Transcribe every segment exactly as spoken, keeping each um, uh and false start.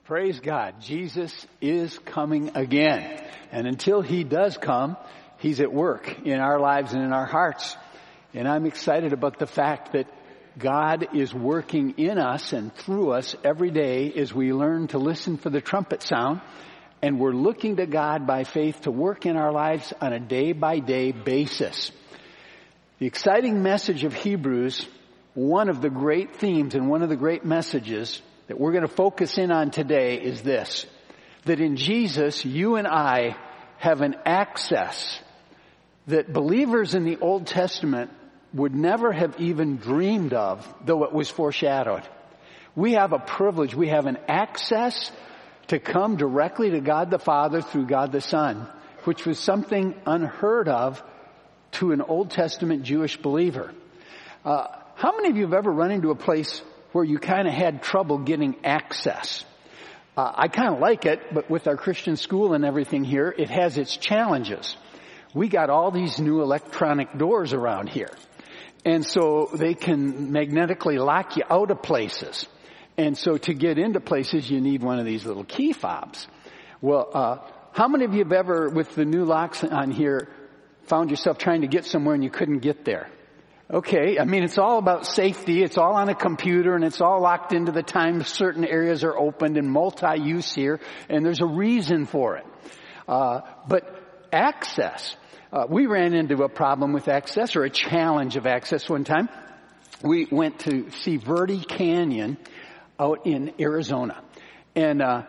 Praise God. Jesus is coming again. And until he does come, he's at work in our lives and in our hearts. And I'm excited about the fact that God is working in us and through us every day as we learn to listen for the trumpet sound. And we're looking to God by faith to work in our lives on a day-by-day basis. The exciting message of Hebrews, one of the great themes and one of the great messages that we're going to focus in on today is this, that in Jesus, you and I have an access that believers in the Old Testament would never have even dreamed of, though it was foreshadowed. We have a privilege, we have an access to come directly to God the Father through God the Son, which was something unheard of to an Old Testament Jewish believer. Uh, how many of you have ever run into a place where you kind of had trouble getting access? Uh, I kind of like it, but with our Christian school and everything here, it has its challenges. We got all these new electronic doors around here. And so they can magnetically lock you out of places. And so to get into places, you need one of these little key fobs. Well, uh, how many of you have ever, with the new locks on here, found yourself trying to get somewhere and you couldn't get there? Okay, I mean, it's all about safety. It's all on a computer and it's all locked into the time certain areas are opened and multi-use here, and there's a reason for it. Uh, but access, uh, we ran into a problem with access, or a challenge of access one time. We went to see Verde Canyon out in Arizona, and uh,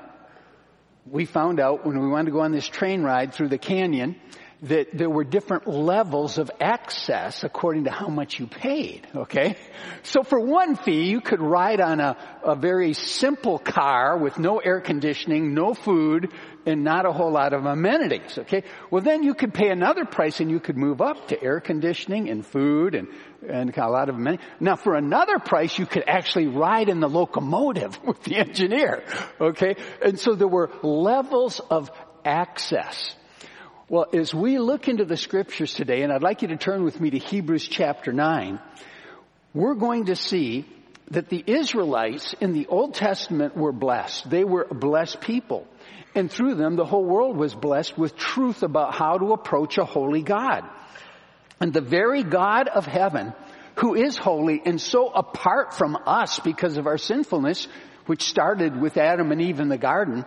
we found out when we wanted to go on this train ride through the canyon that there were different levels of access according to how much you paid, okay? So for one fee, you could ride on a, a very simple car with no air conditioning, no food, and not a whole lot of amenities, okay? Well, then you could pay another price and you could move up to air conditioning and food and, and a lot of amenities. Now, for another price, you could actually ride in the locomotive with the engineer, okay? And so there were levels of access. Well, as we look into the scriptures today, and I'd like you to turn with me to Hebrews chapter nine, we're going to see that the Israelites in the Old Testament were blessed. They were a blessed people. And through them, the whole world was blessed with truth about how to approach a holy God. And the very God of heaven, who is holy and so apart from us because of our sinfulness, which started with Adam and Eve in the garden,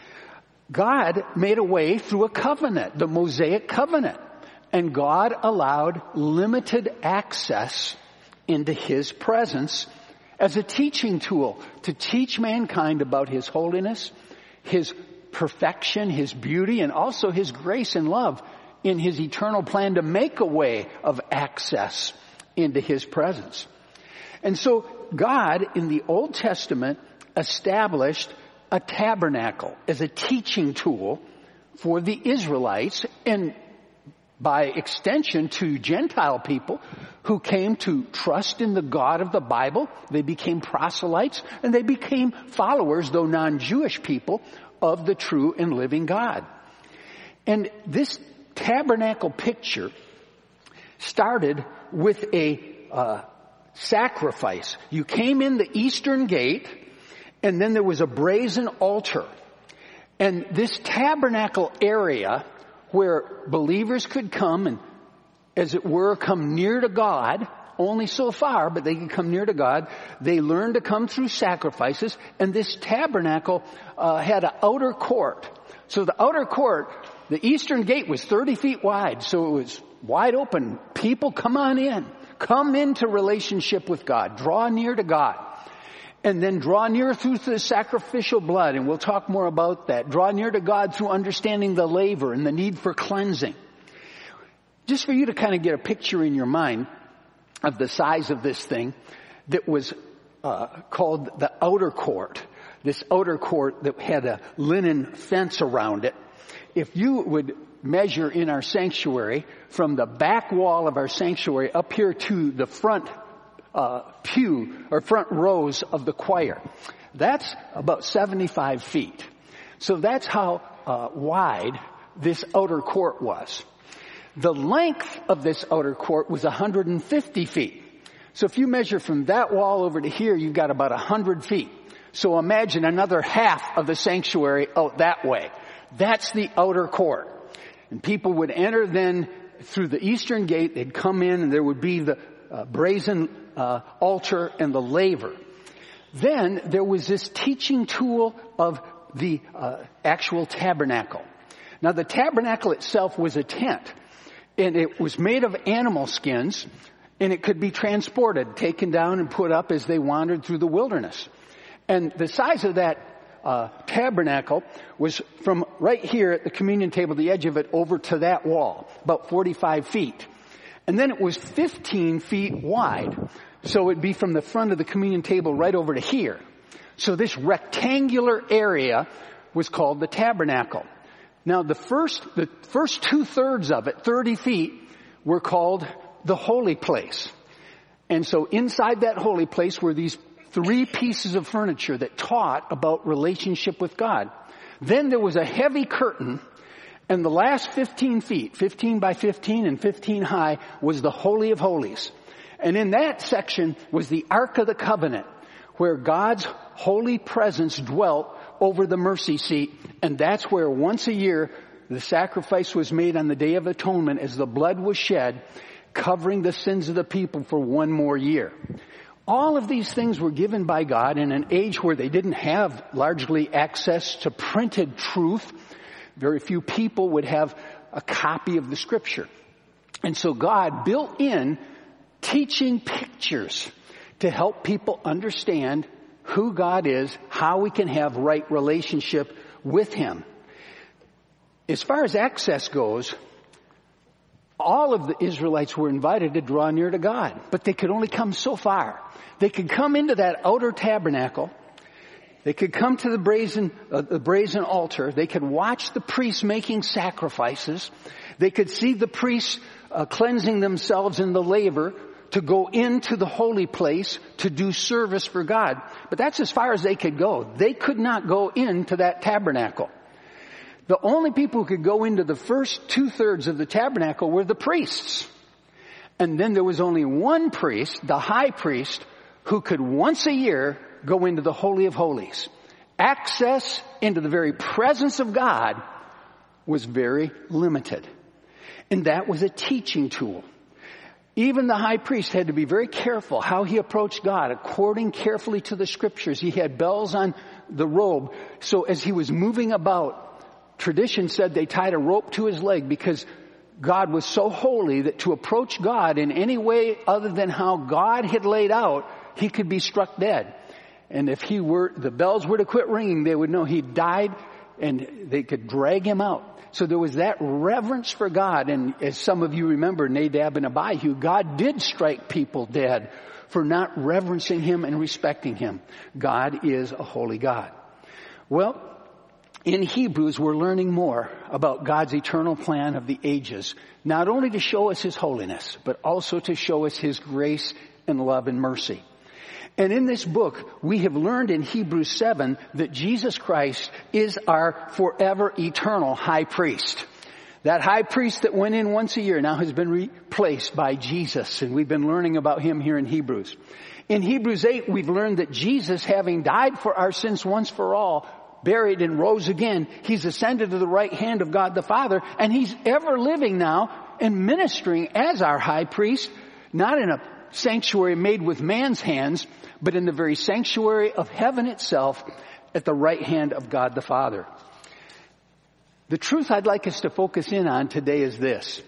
God made a way through a covenant, the Mosaic covenant. And God allowed limited access into his presence as a teaching tool to teach mankind about his holiness, his perfection, his beauty, and also his grace and love in his eternal plan to make a way of access into his presence. And so God in the Old Testament established a tabernacle as a teaching tool for the Israelites and by extension to Gentile people who came to trust in the God of the Bible. They became proselytes and they became followers, though non-Jewish people, of the true and living God. And this tabernacle picture started with a uh, sacrifice. You came in the eastern gate, and then there was a brazen altar. And this tabernacle area where believers could come and, as it were, come near to God, only so far, but they could come near to God. They learned to come through sacrifices. And this tabernacle uh, had an outer court. So the outer court, the eastern gate was thirty feet wide. So it was wide open. People, come on in. Come into relationship with God. Draw near to God. And then draw near through the sacrificial blood, and we'll talk more about that. Draw near to God through understanding the laver and the need for cleansing. Just for you to kind of get a picture in your mind of the size of this thing that was uh, called the outer court. This outer court that had a linen fence around it. If you would measure in our sanctuary from the back wall of our sanctuary up here to the front Uh, pew or front rows of the choir, that's about seventy-five feet. So that's how uh, wide this outer court was. The length of this outer court was one hundred fifty feet. So if you measure from that wall over to here, you've got about one hundred feet. So imagine another half of the sanctuary out that way. That's the outer court. And people would enter then through the eastern gate. They'd come in and there would be the uh, brazen uh, altar and the laver. Then there was this teaching tool of the uh, actual tabernacle. Now the tabernacle itself was a tent, and it was made of animal skins, and it could be transported, taken down and put up as they wandered through the wilderness. And the size of that uh, tabernacle was from right here at the communion table, the edge of it, over to that wall, about forty-five feet. And then it was fifteen feet wide. So it'd be from the front of the communion table right over to here. So this rectangular area was called the tabernacle. Now the first, the first two thirds of it, thirty feet, were called the holy place. And so inside that holy place were these three pieces of furniture that taught about relationship with God. Then there was a heavy curtain, and the last fifteen feet, fifteen by fifteen and fifteen high, was the Holy of Holies. And in that section was the Ark of the Covenant, where God's holy presence dwelt over the mercy seat. And that's where once a year the sacrifice was made on the Day of Atonement as the blood was shed, covering the sins of the people for one more year. All of these things were given by God in an age where they didn't have largely access to printed truth. Very few people would have a copy of the Scripture. And so God built in teaching pictures to help people understand who God is, how we can have right relationship with Him. As far as access goes, all of the Israelites were invited to draw near to God, but they could only come so far. They could come into that outer tabernacle. They could come to the brazen, uh, the brazen altar. They could watch the priests making sacrifices. They could see the priests uh, cleansing themselves in the laver to go into the holy place to do service for God. But that's as far as they could go. They could not go into that tabernacle. The only people who could go into the first two-thirds of the tabernacle were the priests. And then there was only one priest, the high priest, who could once a year go into the Holy of Holies. Access into the very presence of God was very limited. And that was a teaching tool. Even the high priest had to be very careful how he approached God, according carefully to the Scriptures. He had bells on the robe. So as he was moving about, tradition said they tied a rope to his leg because God was so holy that to approach God in any way other than how God had laid out, he could be struck dead. And if he were, the bells were to quit ringing, they would know he died and they could drag him out. So there was that reverence for God. And as some of you remember, Nadab and Abihu, God did strike people dead for not reverencing Him and respecting Him. God is a holy God. Well, in Hebrews, we're learning more about God's eternal plan of the ages, not only to show us His holiness, but also to show us His grace and love and mercy. And in this book, we have learned in Hebrews seven that Jesus Christ is our forever eternal high priest. That high priest that went in once a year now has been replaced by Jesus, and we've been learning about Him here in Hebrews. In Hebrews eight, we've learned that Jesus, having died for our sins once for all, buried and rose again, He's ascended to the right hand of God the Father, and He's ever living now and ministering as our high priest, not in a sanctuary made with man's hands, but in the very sanctuary of heaven itself at the right hand of God the Father. The truth I'd like us to focus in on today is this.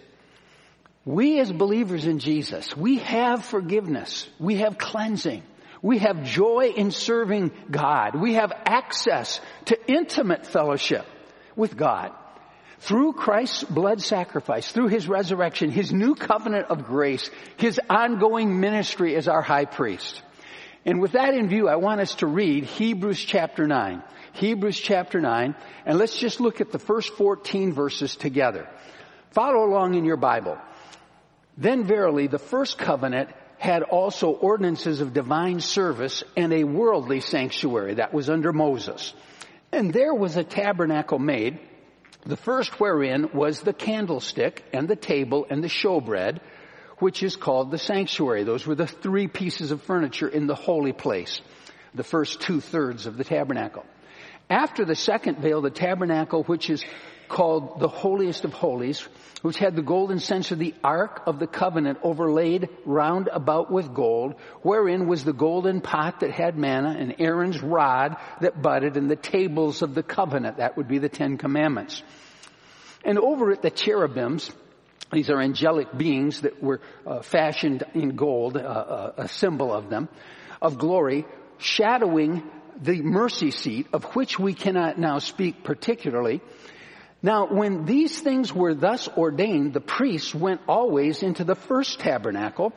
We as believers in Jesus, we have forgiveness. We have cleansing. We have joy in serving God. We have access to intimate fellowship with God. Through Christ's blood sacrifice, through His resurrection, His new covenant of grace, His ongoing ministry as our high priest. And with that in view, I want us to read Hebrews chapter nine. Hebrews chapter nine, and let's just look at the first fourteen verses together. Follow along in your Bible. Then verily, the first covenant had also ordinances of divine service and a worldly sanctuary that was under Moses. And there was a tabernacle made, the first wherein was the candlestick and the table and the showbread, which is called the sanctuary. Those were the three pieces of furniture in the holy place. the first two-thirds of the tabernacle. After the second veil, the tabernacle, which is called the holiest of holies, which had the golden censer, the ark of the covenant overlaid round about with gold, wherein was the golden pot that had manna, and Aaron's rod that budded, and the tables of the covenant. That would be the Ten Commandments. And over it, the cherubims. These are angelic beings that were uh, fashioned in gold, uh, uh, a symbol of them, of glory, shadowing the mercy seat, of which we cannot now speak particularly. Now, when these things were thus ordained, the priests went always into the first tabernacle,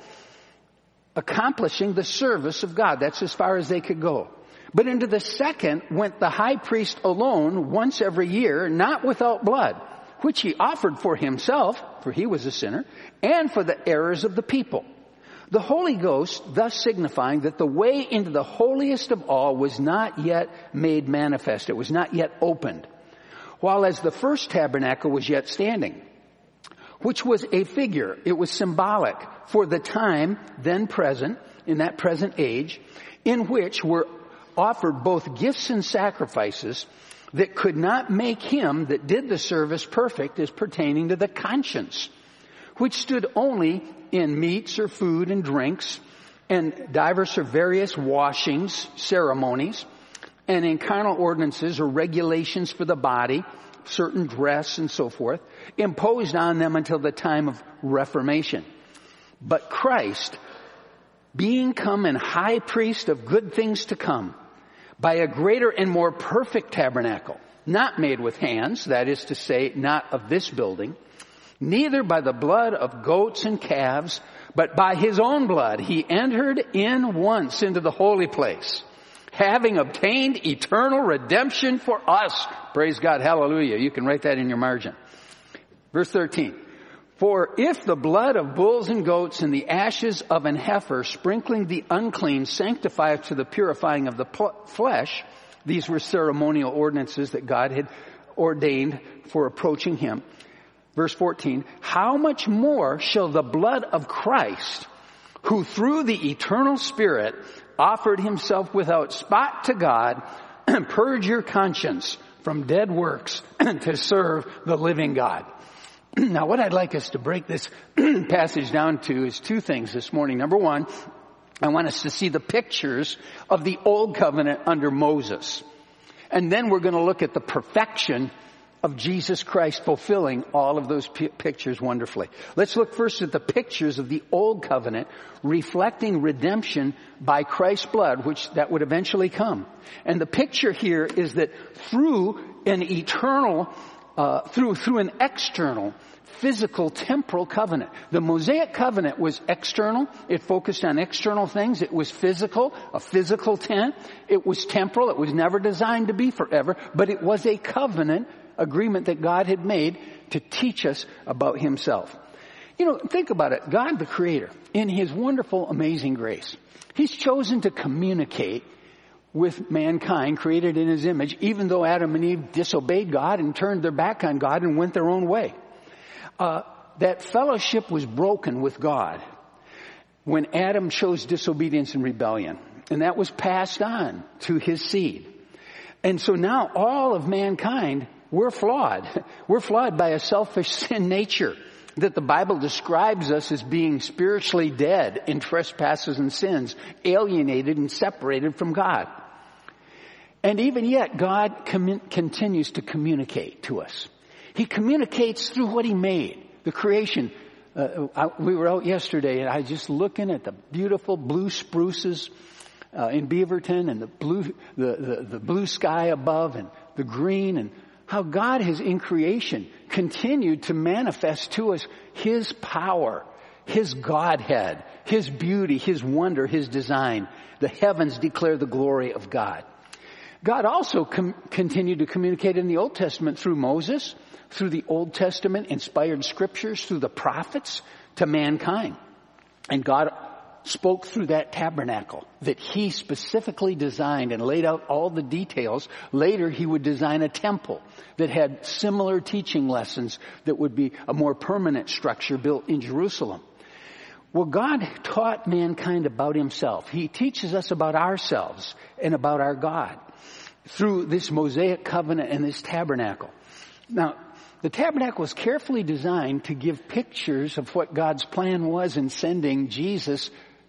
accomplishing the service of God. That's as far as they could go. But into the second went the high priest alone once every year, not without blood, which he offered for himself, for he was a sinner, and for the errors of the people. The Holy Ghost thus signifying that the way into the holiest of all was not yet made manifest. It was not yet opened. While as the first tabernacle was yet standing, which was a figure, it was symbolic for the time then present, in that present age, in which were offered both gifts and sacrifices that could not make him that did the service perfect as pertaining to the conscience, which stood only in meats or food and drinks, and divers or various washings, ceremonies, and in carnal ordinances or regulations for the body, certain dress and so forth, imposed on them until the time of Reformation. But Christ, being come an high priest of good things to come, by a greater and more perfect tabernacle, not made with hands, that is to say, not of this building, neither by the blood of goats and calves, but by his own blood he entered in once into the holy place, having obtained eternal redemption for us. Praise God, hallelujah. You can write that in your margin. Verse thirteen. For if the blood of bulls and goats and the ashes of an heifer, sprinkling the unclean, sanctifieth to the purifying of the pl- flesh, these were ceremonial ordinances that God had ordained for approaching him. Verse fourteen, how much more shall the blood of Christ, who through the eternal Spirit offered himself without spot to God, purge your conscience from dead works to serve the living God. Now, what I'd like us to break this passage down to is two things this morning. Number one, I want us to see the pictures of the old covenant under Moses. And then we're going to look at the perfection of Jesus Christ fulfilling all of those p- pictures wonderfully. Let's look first at the pictures of the old covenant reflecting redemption by Christ's blood, which that would eventually come. And the picture here is that through an eternal Uh, through through an external, physical, temporal covenant. The Mosaic covenant was external. It focused on external things. It was physical, a physical tent. It was temporal. It was never designed to be forever, but it was a covenant agreement that God had made to teach us about himself. You know, think about it. God the Creator, in his wonderful, amazing grace, he's chosen to communicate with mankind created in his image, even though Adam and Eve disobeyed God and turned their back on God and went their own way. Uh, that fellowship was broken with God when Adam chose disobedience and rebellion. And that was passed on to his seed. And so now all of mankind, we're flawed. We're flawed by a selfish sin nature that the Bible describes us as being spiritually dead in trespasses and sins, alienated and separated from God. And even yet, God com- continues to communicate to us. He communicates through what he made, the creation. Uh, I, we were out yesterday, and I was just looking at the beautiful blue spruces uh, in Beaverton, and the blue, the, the, the blue sky above, and the green, and how God has in creation continued to manifest to us his power, his Godhead, his beauty, his wonder, his design. The heavens declare the glory of God. God also com- continued to communicate in the Old Testament through Moses, through the Old Testament inspired scriptures, through the prophets to mankind. And God spoke through that tabernacle that he specifically designed and laid out all the details. Later he would design a temple that had similar teaching lessons that would be a more permanent structure built in Jerusalem. Well, God taught mankind about himself. He teaches us about ourselves and about our God through this Mosaic covenant and this tabernacle. Now, the tabernacle was carefully designed to give pictures of what God's plan was in sending Jesus,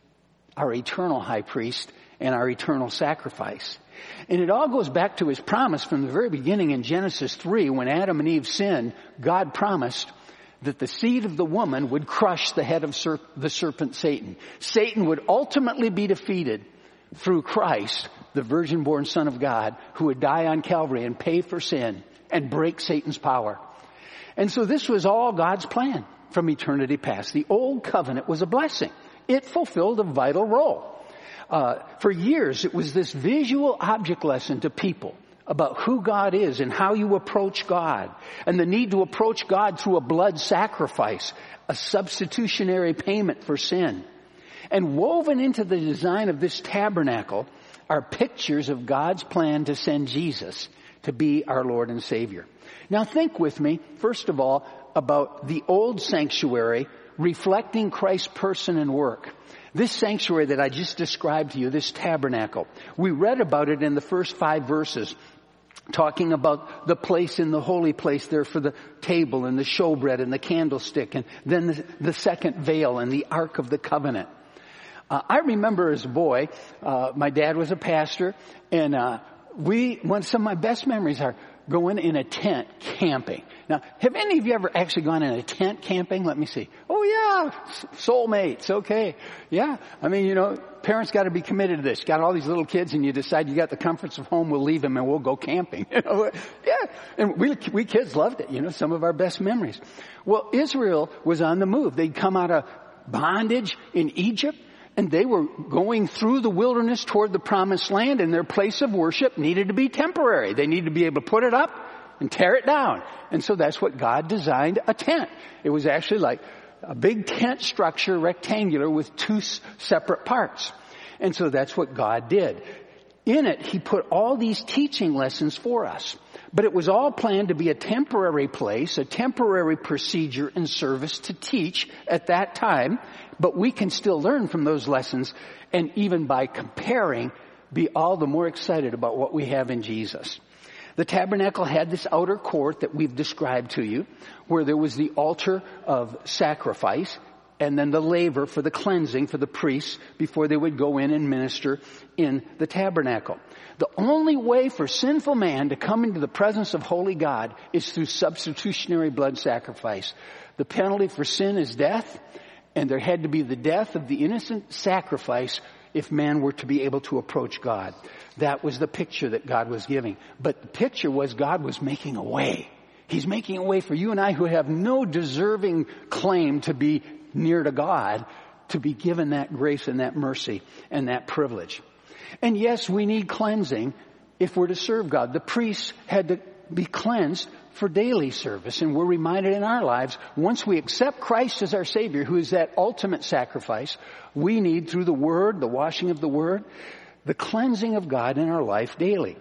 our eternal high priest, and our eternal sacrifice. And it all goes back to his promise from the very beginning in Genesis three, when Adam and Eve sinned. God promised that the seed of the woman would crush the head of serp- the serpent Satan. Satan would ultimately be defeated through Christ, the virgin-born Son of God, who would die on Calvary and pay for sin and break Satan's power. And so this was all God's plan from eternity past. The old covenant was a blessing. It fulfilled a vital role. Uh, for years, it was this visual object lesson to people about who God is and how you approach God, and the need to approach God through a blood sacrifice, a substitutionary payment for sin. And woven into the design of this tabernacle are pictures of God's plan to send Jesus to be our Lord and Savior. Now think with me, first of all, about the old sanctuary reflecting Christ's person and work. This sanctuary that I just described to you, this tabernacle, we read about it in the first five verses, talking about the place in the holy place there for the table and the showbread and the candlestick, and then the, the second veil and the Ark of the Covenant. Uh, I remember as a boy, uh, my dad was a pastor, and uh, we, one, some of my best memories are going in a tent camping. Now, have any of you ever actually gone in a tent camping? Let me see. Oh yeah, soulmates. Okay. Yeah. I mean, you know, parents got to be committed to this. You got all these little kids and you decide you got the comforts of home, we'll leave them and we'll go camping. You know? Yeah. And we, we kids loved it. You know, some of our best memories. Well, Israel was on the move. They'd come out of bondage in Egypt, and they were going through the wilderness toward the promised land, and their place of worship needed to be temporary. They needed to be able to put it up and tear it down. And so that's what God designed a tent. It was actually like a big tent structure, rectangular, with two s- separate parts. And so that's what God did. In it, He put all these teaching lessons for us. But it was all planned to be a temporary place, a temporary procedure and service to teach at that time. But we can still learn from those lessons, and even by comparing, be all the more excited about what we have in Jesus. The tabernacle had this outer court that we've described to you, where there was the altar of sacrifice, and then the laver for the cleansing for the priests before they would go in and minister in the tabernacle. The only way for sinful man to come into the presence of holy God is through substitutionary blood sacrifice. The penalty for sin is death, and there had to be the death of the innocent sacrifice if man were to be able to approach God. That was the picture that God was giving. But the picture was God was making a way. He's making a way for you and I, who have no deserving claim to be near to God, to be given that grace and that mercy and that privilege. And yes, we need cleansing if we're to serve God. The priests had to be cleansed for daily service, and we're reminded in our lives, once we accept Christ as our Savior, who is that ultimate sacrifice, we need, through the Word, the washing of the Word, the cleansing of God in our life daily.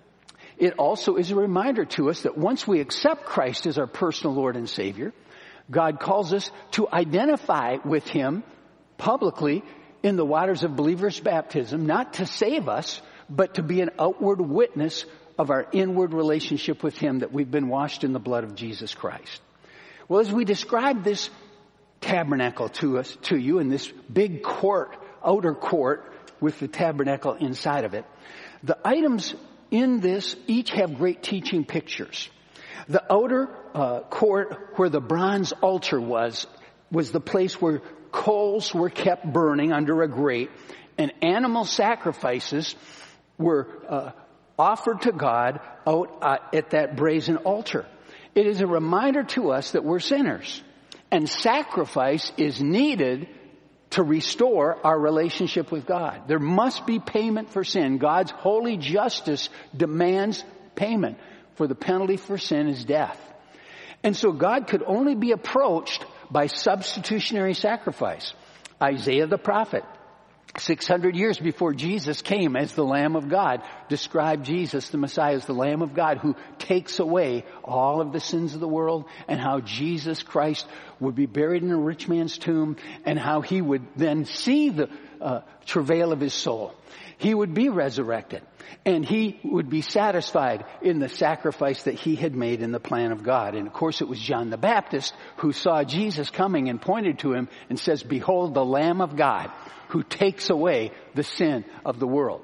It also is a reminder to us that once we accept Christ as our personal Lord and Savior, God calls us to identify with Him publicly in the waters of believers' baptism, not to save us, but to be an outward witness of our inward relationship with Him, that we've been washed in the blood of Jesus Christ. Well, as we describe this tabernacle to us, to you, in this big court, outer court, with the tabernacle inside of it, the items in this each have great teaching pictures. The outer uh, court, where the bronze altar was, was the place where coals were kept burning under a grate, and animal sacrifices were uh, offered to God out uh, at that brazen altar. It is a reminder to us that we're sinners, and sacrifice is needed to restore our relationship with God. There must be payment for sin. God's holy justice demands payment, for the penalty for sin is death. And so God could only be approached by substitutionary sacrifice. Isaiah the prophet six hundred years before Jesus came as the Lamb of God, described Jesus, the Messiah, as the Lamb of God who takes away all of the sins of the world, and how Jesus Christ would be buried in a rich man's tomb, and how he would then see the uh, travail of his soul. He would be resurrected, and he would be satisfied in the sacrifice that he had made in the plan of God. And of course it was John the Baptist who saw Jesus coming and pointed to him and says, "Behold the Lamb of God who takes away the sin of the world."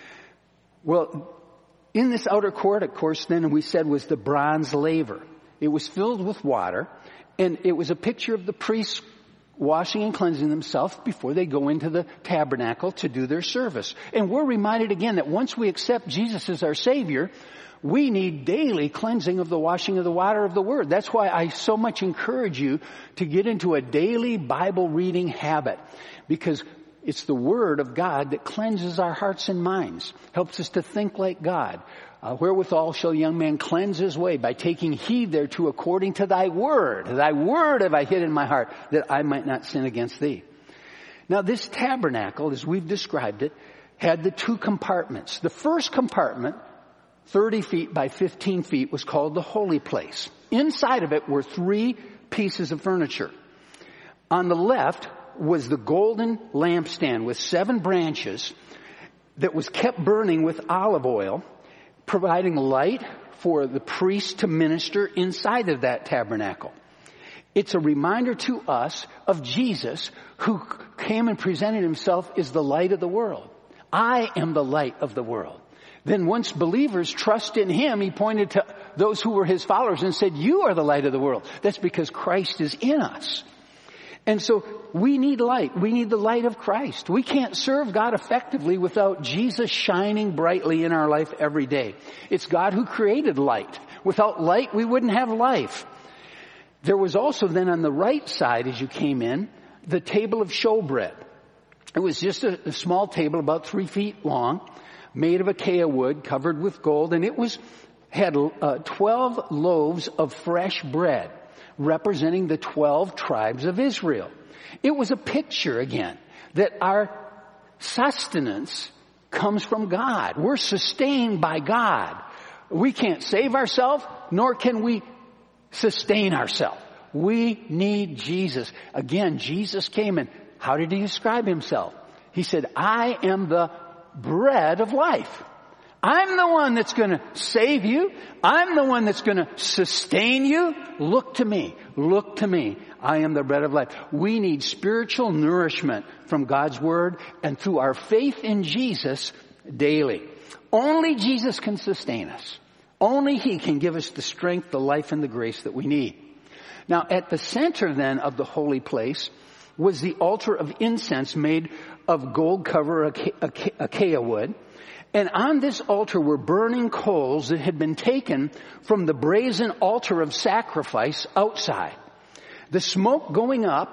Well, in this outer court, of course, then we said was the bronze laver. It was filled with water, and it was a picture of the priests washing and cleansing themselves before they go into the tabernacle to do their service. And we're reminded again that once we accept Jesus as our Savior, we need daily cleansing of the washing of the water of the Word. That's why I so much encourage you to get into a daily Bible reading habit, because it's the Word of God that cleanses our hearts and minds, helps us to think like God. Uh, wherewithal shall a young man cleanse his way? By taking heed thereto according to thy word. Thy word have I hid in my heart, that I might not sin against thee. Now this tabernacle, as we've described it, had the two compartments. The first compartment, thirty feet by fifteen feet, was called the holy place. Inside of it were three pieces of furniture. On the left was the golden lampstand with seven branches that was kept burning with olive oil, providing light for the priest to minister inside of that tabernacle. It's a reminder to us of Jesus, who came and presented himself as the light of the world. I am the light of the world. Then once believers trust in him, he pointed to those who were his followers and said, "You are the light of the world." That's because Christ is in us. And so we need light. We need the light of Christ. We can't serve God effectively without Jesus shining brightly in our life every day. It's God who created light. Without light, we wouldn't have life. There was also then on the right side, as you came in, the table of showbread. It was just a, a small table about three feet long, made of acacia wood, covered with gold, and it was had uh, twelve loaves of fresh bread, representing the twelve tribes of Israel. It was a picture, again, that our sustenance comes from God. We're sustained by God. We can't save ourselves, nor can we sustain ourselves. We need Jesus. Again, Jesus came, and how did he describe himself? He said, "I am the bread of life." I'm the one that's going to save you. I'm the one that's going to sustain you. Look to me. Look to me. I am the bread of life. We need spiritual nourishment from God's Word and through our faith in Jesus daily. Only Jesus can sustain us. Only he can give us the strength, the life, and the grace that we need. Now, at the center then of the holy place was the altar of incense made of gold cover acacia wood. And on this altar were burning coals that had been taken from the brazen altar of sacrifice outside. The smoke going up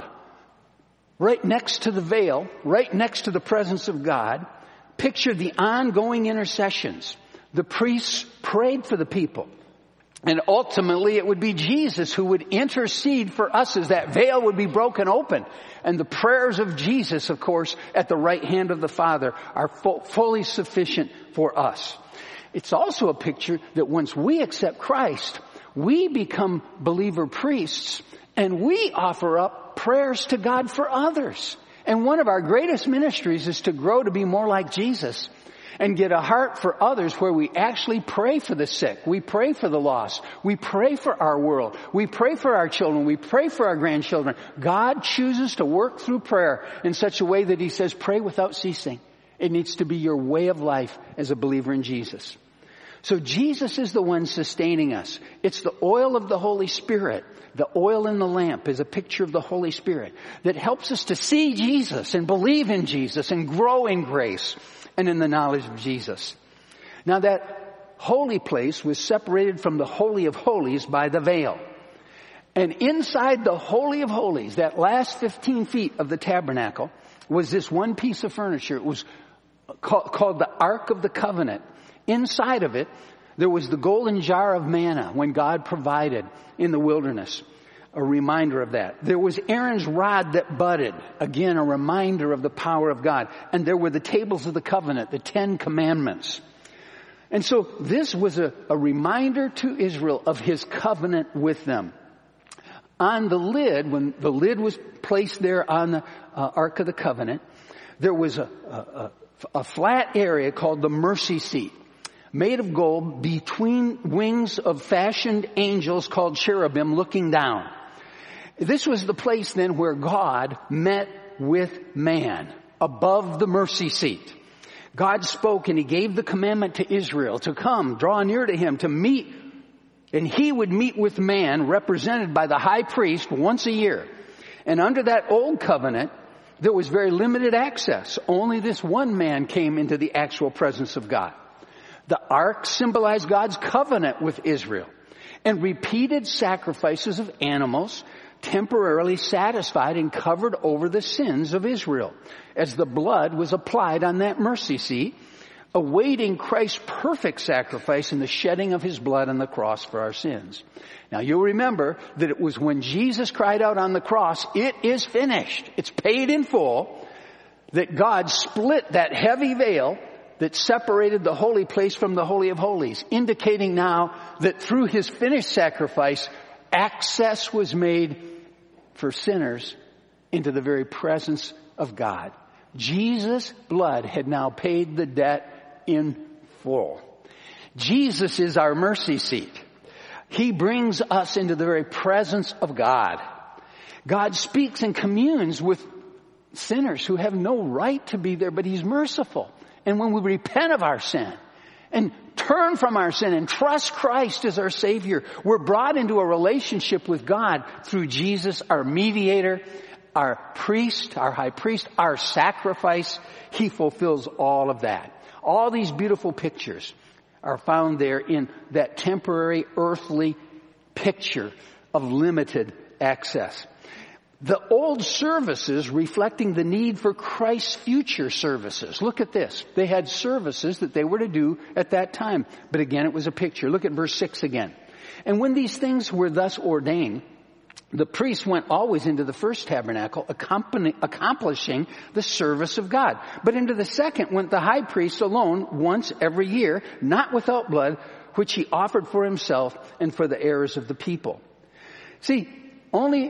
right next to the veil, right next to the presence of God, pictured the ongoing intercessions. The priests prayed for the people. And ultimately it would be Jesus who would intercede for us as that veil would be broken open. And the prayers of Jesus, of course, at the right hand of the Father are fu- fully sufficient for us. It's also a picture that once we accept Christ, we become believer priests and we offer up prayers to God for others. And one of our greatest ministries is to grow to be more like Jesus and get a heart for others where we actually pray for the sick. We pray for the lost. We pray for our world. We pray for our children. We pray for our grandchildren. God chooses to work through prayer in such a way that he says, pray without ceasing. It needs to be your way of life as a believer in Jesus. So Jesus is the one sustaining us. It's the oil of the Holy Spirit. The oil in the lamp is a picture of the Holy Spirit that helps us to see Jesus and believe in Jesus and grow in grace and in the knowledge of Jesus. Now that holy place was separated from the Holy of Holies by the veil. And inside the Holy of Holies, that last fifteen feet of the tabernacle, was this one piece of furniture. It was called, called the Ark of the Covenant. Inside of it, there was the golden jar of manna when God provided in the wilderness. a reminder of that. There was Aaron's rod that budded. Again, a reminder of the power of God. And there were the tables of the covenant, the Ten Commandments. And so this was a, a reminder to Israel of his covenant with them. On the lid, when the lid was placed there on the uh, Ark of the Covenant, there was a, a, a flat area called the mercy seat, made of gold between wings of fashioned angels called cherubim looking down. This was the place then where God met with man above the mercy seat. God spoke and he gave the commandment to Israel to come, draw near to him, to meet, and he would meet with man represented by the high priest once a year. And under that old covenant, there was very limited access. Only this one man came into the actual presence of God. The ark symbolized God's covenant with Israel, and repeated sacrifices of animals temporarily satisfied and covered over the sins of Israel as the blood was applied on that mercy seat, awaiting Christ's perfect sacrifice in the shedding of his blood on the cross for our sins. Now you'll remember that it was when Jesus cried out on the cross, "It is finished," it's paid in full, that God split that heavy veil that separated the holy place from the Holy of Holies, indicating now that through his finished sacrifice, access was made for sinners into the very presence of God. Jesus' blood had now paid the debt in full. Jesus is our mercy seat. He brings us into the very presence of God. God speaks and communes with sinners who have no right to be there, but he's merciful. And when we repent of our sin and turn from our sin and trust Christ as our Savior, we're brought into a relationship with God through Jesus, our mediator, our priest, our high priest, our sacrifice. He fulfills all of that. All these beautiful pictures are found there in that temporary earthly picture of limited access. The old services reflecting the need for Christ's future services. Look at this. They had services that they were to do at that time. But again, it was a picture. Look at verse six again. And when these things were thus ordained, the priest went always into the first tabernacle, accomplishing the service of God. But into the second went the high priest alone once every year, not without blood, which he offered for himself and for the errors of the people. See, only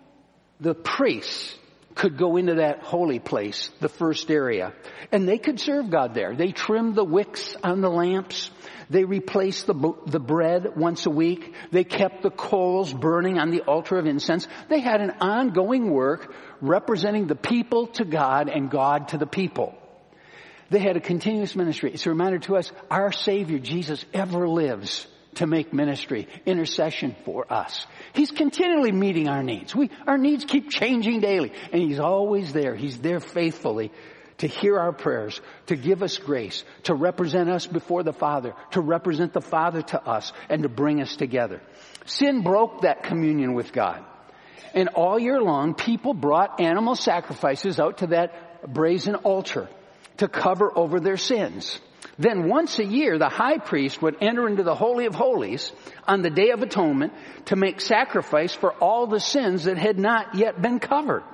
the priests could go into that holy place, the first area, and they could serve God there. They trimmed the wicks on the lamps. They replaced the, the bread once a week. They kept the coals burning on the altar of incense. They had an ongoing work representing the people to God and God to the people. They had a continuous ministry. It's a reminder to us, our Savior, Jesus, ever lives to make ministry, intercession for us. He's continually meeting our needs. We, our needs keep changing daily, and he's always there. He's there faithfully to hear our prayers, to give us grace, to represent us before the Father, to represent the Father to us, and to bring us together. Sin broke that communion with God. And all year long, people brought animal sacrifices out to that brazen altar to cover over their sins. Then once a year, the high priest would enter into the Holy of Holies on the Day of Atonement to make sacrifice for all the sins that had not yet been covered.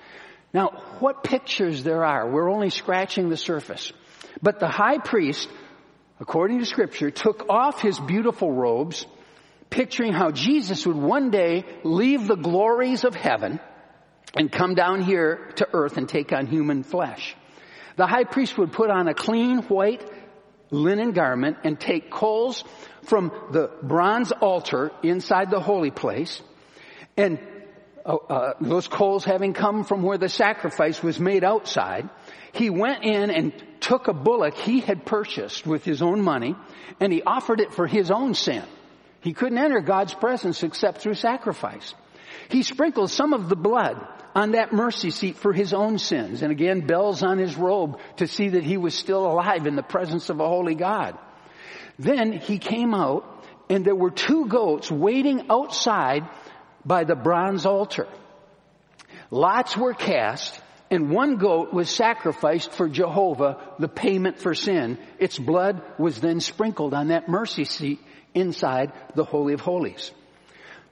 Now, what pictures there are, we're only scratching the surface. But the high priest, according to Scripture, took off his beautiful robes, picturing how Jesus would one day leave the glories of heaven and come down here to earth and take on human flesh. The high priest would put on a clean white linen garment and take coals from the bronze altar inside the holy place, and uh, uh, those coals having come from where the sacrifice was made outside, he went in and took a bullock he had purchased with his own money, and he offered it for his own sin. He couldn't enter God's presence except through sacrifice. He sprinkled some of the blood on that mercy seat for his own sins. And again, bells on his robe to see that he was still alive in the presence of a holy God. Then he came out, and there were two goats waiting outside by the bronze altar. Lots were cast, and one goat was sacrificed for Jehovah, the payment for sin. Its blood was then sprinkled on that mercy seat inside the Holy of Holies.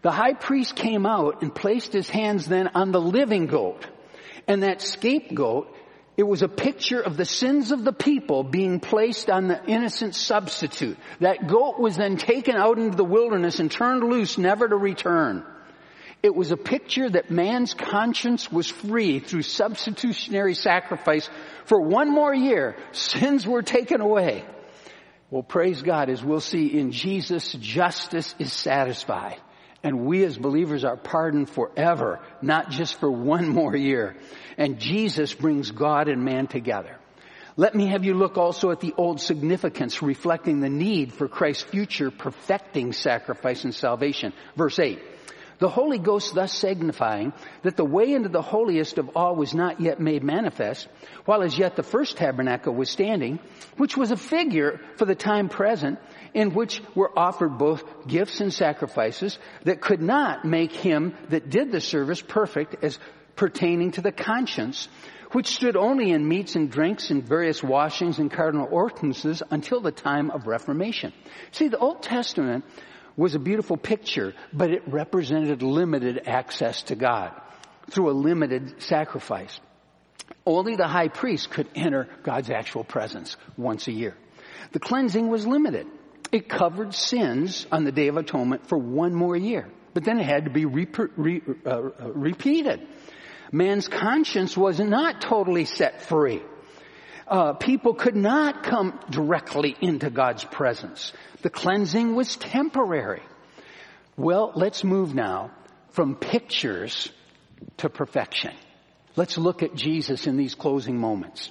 The high priest came out and placed his hands then on the living goat. And that scapegoat, it was a picture of the sins of the people being placed on the innocent substitute. That goat was then taken out into the wilderness and turned loose, never to return. It was a picture that man's conscience was free through substitutionary sacrifice. For one more year, sins were taken away. Well, praise God, as we'll see in Jesus, justice is satisfied. And we as believers are pardoned forever, not just for one more year. And Jesus brings God and man together. Let me have you look also at the old significance reflecting the need for Christ's future perfecting sacrifice and salvation. Verse eight. The Holy Ghost thus signifying that the way into the holiest of all was not yet made manifest, while as yet the first tabernacle was standing, which was a figure for the time present, in which were offered both gifts and sacrifices that could not make him that did the service perfect as pertaining to the conscience, which stood only in meats and drinks and various washings and cardinal ordinances until the time of Reformation. See, the Old Testament was a beautiful picture, but it represented limited access to God through a limited sacrifice. Only the high priest could enter God's actual presence once a year. The cleansing was limited. It covered sins on the Day of Atonement for one more year, but then it had to be rep- re- uh, repeated. Man's conscience was not totally set free. Uh, people could not come directly into God's presence. The cleansing was temporary. Well, let's move now from pictures to perfection. Let's look at Jesus in these closing moments.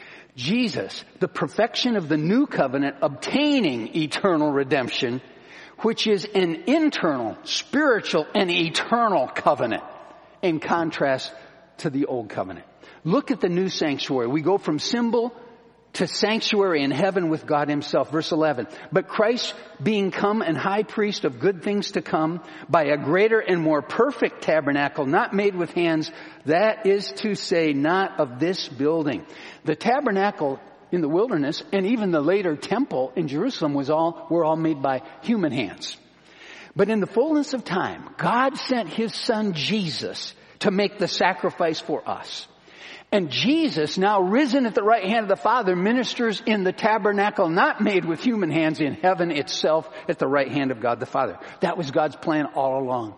Jesus, the perfection of the new covenant, obtaining eternal redemption, which is an internal, spiritual, and eternal covenant in contrast to the old covenant. Look at the new sanctuary. We go from symbol to sanctuary in heaven with God himself. Verse eleven. But Christ being come and high priest of good things to come by a greater and more perfect tabernacle, not made with hands, that is to say, not of this building. The tabernacle in the wilderness and even the later temple in Jerusalem was all, were all made by human hands. But in the fullness of time, God sent his son Jesus to make the sacrifice for us. And Jesus, now risen at the right hand of the Father, ministers in the tabernacle not made with human hands in heaven itself at the right hand of God the Father. That was God's plan all along.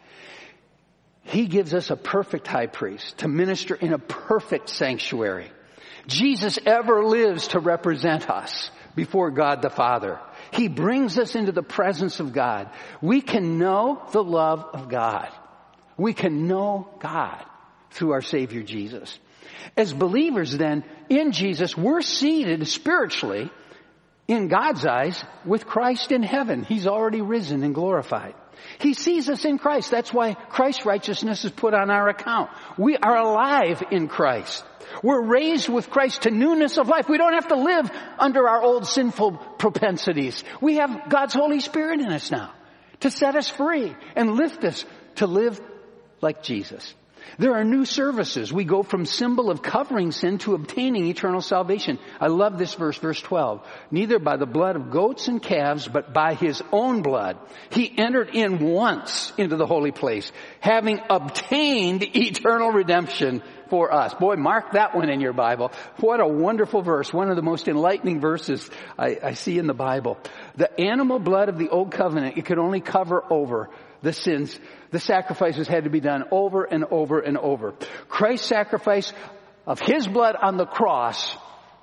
He gives us a perfect high priest to minister in a perfect sanctuary. Jesus ever lives to represent us before God the Father. He brings us into the presence of God. We can know the love of God. We can know God through our Savior Jesus. As believers then, in Jesus, we're seated spiritually in God's eyes with Christ in heaven. He's already risen and glorified. He sees us in Christ. That's why Christ's righteousness is put on our account. We are alive in Christ. We're raised with Christ to newness of life. We don't have to live under our old sinful propensities. We have God's Holy Spirit in us now to set us free and lift us to live like Jesus. There are new services. We go from symbol of covering sin to obtaining eternal salvation. I love this verse, verse twelve. Neither by the blood of goats and calves, but by his own blood, he entered in once into the holy place, having obtained eternal redemption for us. Boy, mark that one in your Bible. What a wonderful verse. One of the most enlightening verses I, I see in the Bible. The animal blood of the old covenant, it could only cover over the sins. The sacrifices had to be done over and over and over. Christ's sacrifice of his blood on the cross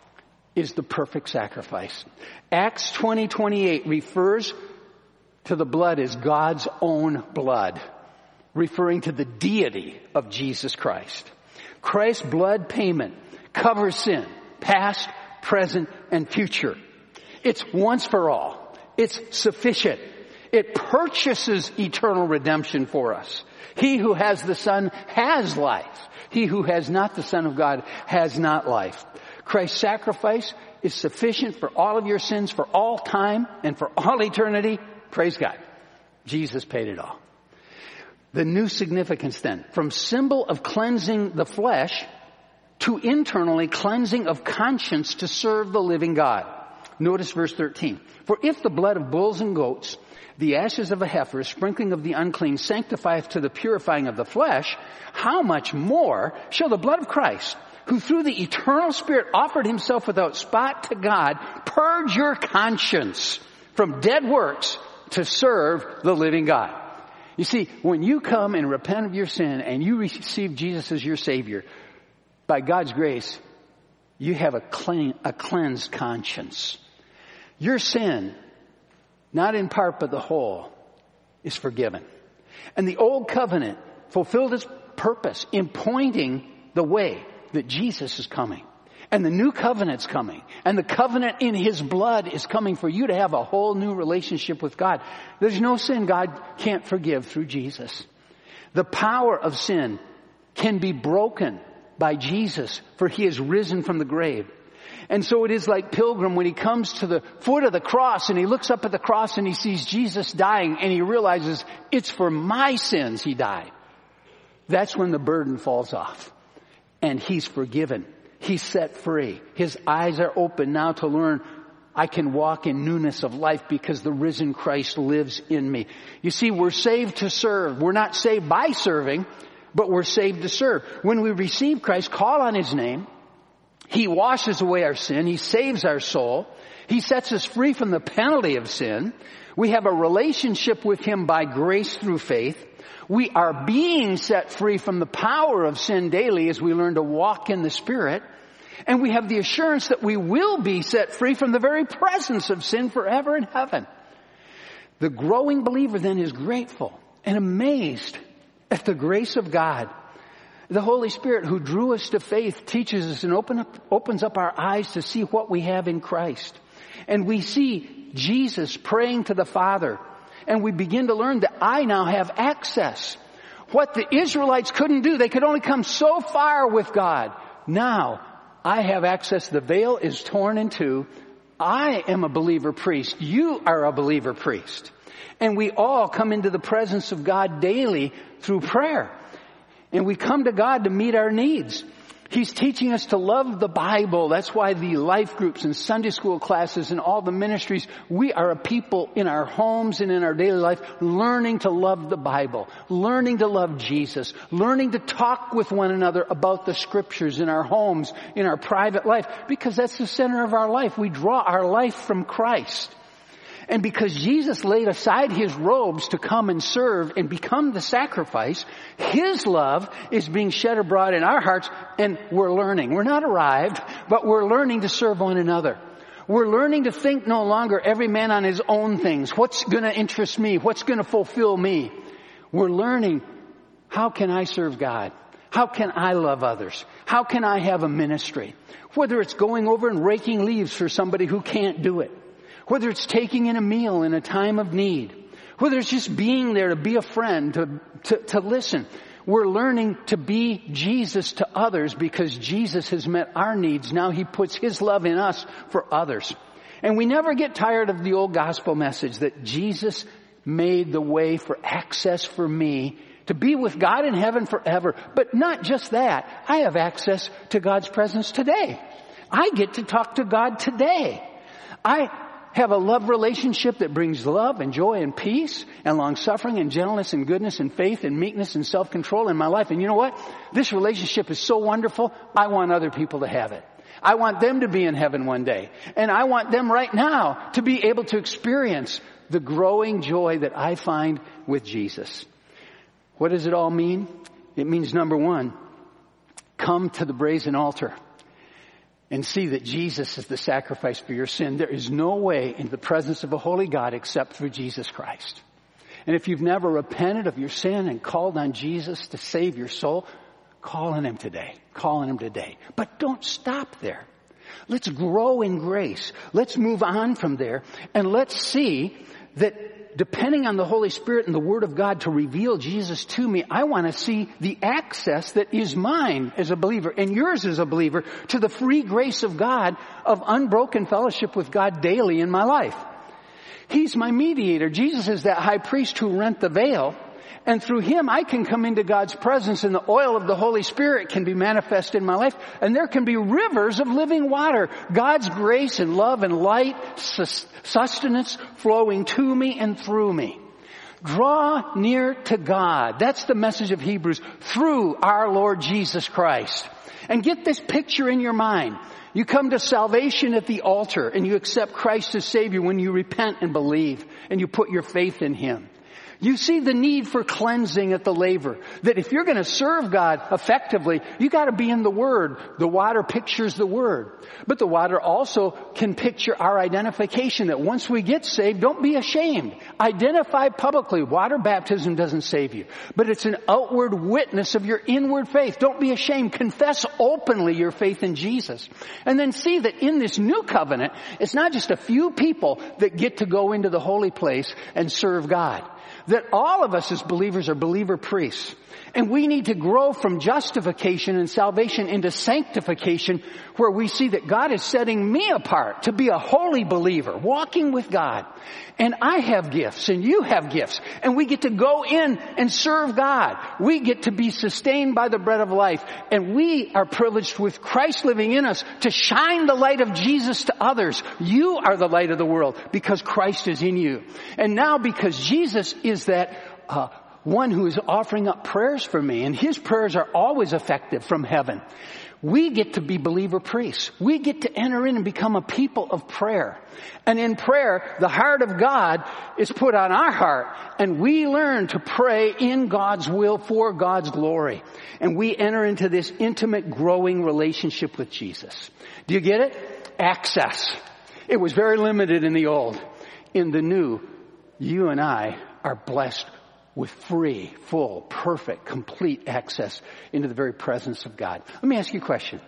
is the perfect sacrifice. Acts twenty twenty-eight refers to the blood as God's own blood, referring to the deity of Jesus Christ. Christ's blood payment covers sin, past, present, and future. It's once for all. It's sufficient. It purchases eternal redemption for us. He who has the Son has life. He who has not the Son of God has not life. Christ's sacrifice is sufficient for all of your sins, for all time, and for all eternity. Praise God. Jesus paid it all. The new significance then, from symbol of cleansing the flesh to internally cleansing of conscience to serve the living God. Notice verse thirteen. For if the blood of bulls and goats, the ashes of a heifer, sprinkling of the unclean, sanctifieth to the purifying of the flesh, how much more shall the blood of Christ, who through the eternal Spirit offered himself without spot to God, purge your conscience from dead works to serve the living God. You see, when you come and repent of your sin and you receive Jesus as your Savior, by God's grace, you have a, clean, a cleansed conscience. Your sin, not in part but the whole, is forgiven. And the old covenant fulfilled its purpose in pointing the way that Jesus is coming. And the new covenant's coming. And the covenant in his blood is coming for you to have a whole new relationship with God. There's no sin God can't forgive through Jesus. The power of sin can be broken by Jesus, for he is risen from the grave. And so it is like Pilgrim when he comes to the foot of the cross and he looks up at the cross and he sees Jesus dying and he realizes it's for my sins he died. That's when the burden falls off and he's forgiven. He's set free. His eyes are open now to learn I can walk in newness of life because the risen Christ lives in me. You see, we're saved to serve. We're not saved by serving, but we're saved to serve. When we receive Christ, call on his name. He washes away our sin. He saves our soul. He sets us free from the penalty of sin. We have a relationship with him by grace through faith. We are being set free from the power of sin daily as we learn to walk in the Spirit. And we have the assurance that we will be set free from the very presence of sin forever in heaven. The growing believer then is grateful and amazed at the grace of God. The Holy Spirit who drew us to faith teaches us and open up, opens up our eyes to see what we have in Christ. And we see Jesus praying to the Father. And we begin to learn that I now have access. What the Israelites couldn't do, they could only come so far with God. Now, I have access. The veil is torn in two. I am a believer priest. You are a believer priest. And we all come into the presence of God daily through prayer. And we come to God to meet our needs. He's teaching us to love the Bible. That's why the life groups and Sunday school classes and all the ministries, we are a people in our homes and in our daily life learning to love the Bible, learning to love Jesus, learning to talk with one another about the scriptures in our homes, in our private life, because that's the center of our life. We draw our life from Christ. And because Jesus laid aside his robes to come and serve and become the sacrifice, his love is being shed abroad in our hearts, and we're learning. We're not arrived, but we're learning to serve one another. We're learning to think no longer every man on his own things. What's going to interest me? What's going to fulfill me? We're learning, how can I serve God? How can I love others? How can I have a ministry? Whether it's going over and raking leaves for somebody who can't do it. Whether it's taking in a meal in a time of need. Whether it's just being there to be a friend, to, to, to listen. We're learning to be Jesus to others because Jesus has met our needs. Now he puts his love in us for others. And we never get tired of the old gospel message that Jesus made the way for access for me to be with God in heaven forever. But not just that. I have access to God's presence today. I get to talk to God today. I have a love relationship that brings love and joy and peace and long-suffering and gentleness and goodness and faith and meekness and self-control in my life. And you know what? This relationship is so wonderful, I want other people to have it. I want them to be in heaven one day. And I want them right now to be able to experience the growing joy that I find with Jesus. What does it all mean? It means, number one, come to the brazen altar and see that Jesus is the sacrifice for your sin. There is no way into the presence of a holy God except through Jesus Christ. And if you've never repented of your sin and called on Jesus to save your soul, call on him today. Call on him today. But don't stop there. Let's grow in grace. Let's move on from there. And let's see that depending on the Holy Spirit and the Word of God to reveal Jesus to me, I want to see the access that is mine as a believer and yours as a believer to the free grace of God of unbroken fellowship with God daily in my life. He's my mediator. Jesus is that high priest who rent the veil. And through him, I can come into God's presence, and the oil of the Holy Spirit can be manifest in my life. And there can be rivers of living water. God's grace and love and light, sustenance flowing to me and through me. Draw near to God. That's the message of Hebrews, through our Lord Jesus Christ. And get this picture in your mind. You come to salvation at the altar, and you accept Christ as Savior when you repent and believe, and you put your faith in him. You see the need for cleansing at the laver. That if you're going to serve God effectively, you got to be in the Word. The water pictures the Word. But the water also can picture our identification, that once we get saved, don't be ashamed. Identify publicly. Water baptism doesn't save you. But it's an outward witness of your inward faith. Don't be ashamed. Confess openly your faith in Jesus. And then see that in this new covenant, it's not just a few people that get to go into the holy place and serve God. That all of us as believers are believer priests. And we need to grow from justification and salvation into sanctification, where we see that God is setting me apart to be a holy believer, walking with God. And I have gifts and you have gifts. And we get to go in and serve God. We get to be sustained by the bread of life. And we are privileged with Christ living in us to shine the light of Jesus to others. You are the light of the world because Christ is in you. And now because Jesus is that uh, one who is offering up prayers for me, and his prayers are always effective from heaven, we get to be believer priests. We get to enter in and become a people of prayer. And in prayer, the heart of God is put on our heart, and we learn to pray in God's will for God's glory. And we enter into this intimate, growing relationship with Jesus. Do you get it? Access. It was very limited in the old. In the new, you and I are blessed with free, full, perfect, complete access into the very presence of God. Let me ask you a question.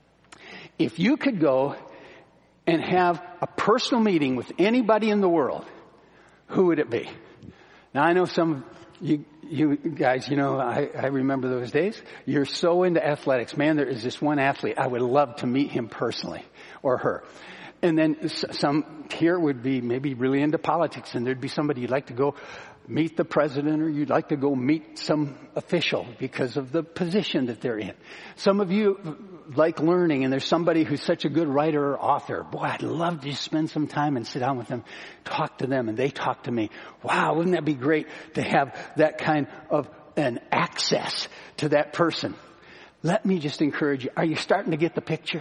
If you could go and have a personal meeting with anybody in the world, who would it be? Now, I know some of you, you guys, you know, I, I remember those days. You're so into athletics. Man, there is this one athlete. I would love to meet him personally, or her. And then some here would be maybe really into politics, and there'd be somebody you'd like to go meet the president, or you'd like to go meet some official because of the position that they're in. Some of you like learning, and there's somebody who's such a good writer or author. Boy, I'd love to spend some time and sit down with them, talk to them, and they talk to me. Wow, wouldn't that be great to have that kind of an access to that person? Let me just encourage you. Are you starting to get the picture?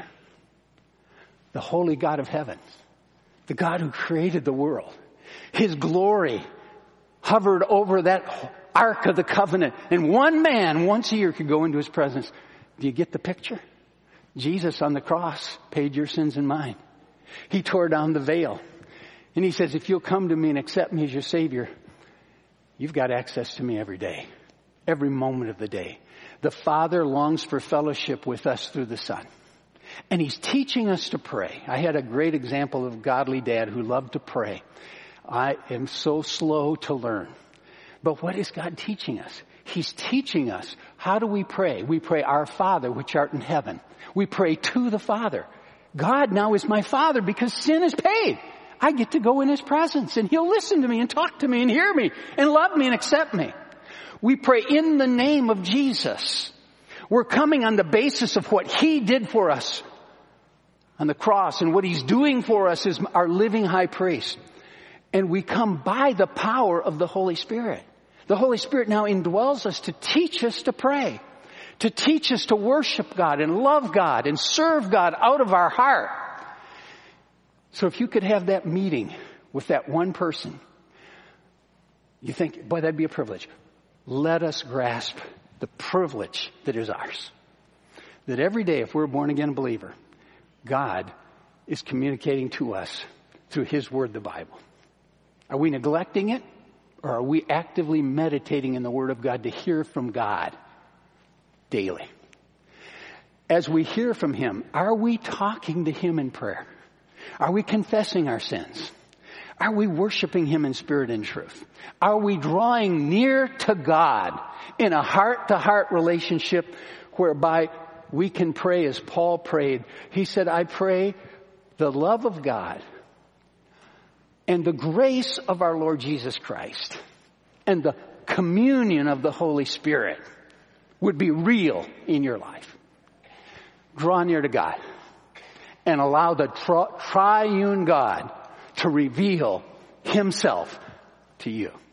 The holy God of heaven, the God who created the world, his glory hovered over that Ark of the Covenant, and one man once a year could go into his presence. Do you get the picture? Jesus on the cross paid your sins and mine. He tore down the veil, and he says, if you'll come to me and accept me as your Savior, you've got access to me every day, every moment of the day. The Father longs for fellowship with us through the Son. And he's teaching us to pray. I had a great example of a godly dad who loved to pray. I am so slow to learn. But what is God teaching us? He's teaching us, how do we pray? We pray, our Father, which art in heaven. We pray to the Father. God now is my Father because sin is paid. I get to go in his presence, and he'll listen to me and talk to me and hear me and love me and accept me. We pray in the name of Jesus. We're coming on the basis of what he did for us on the cross, and what he's doing for us is our living high priest. And we come by the power of the Holy Spirit. The Holy Spirit now indwells us to teach us to pray, to teach us to worship God and love God and serve God out of our heart. So if you could have that meeting with that one person, you think, boy, that'd be a privilege. Let us grasp the privilege that is ours. That every day, if we're a born-again believer, God is communicating to us through his word, the Bible. Are we neglecting it, or are we actively meditating in the Word of God to hear from God daily? As we hear from him, are we talking to him in prayer? Are we confessing our sins? Are we worshiping him in spirit and truth? Are we drawing near to God in a heart-to-heart relationship whereby we can pray as Paul prayed? He said, I pray the love of God and the grace of our Lord Jesus Christ and the communion of the Holy Spirit would be real in your life. Draw near to God and allow the tri- triune God to reveal himself to you.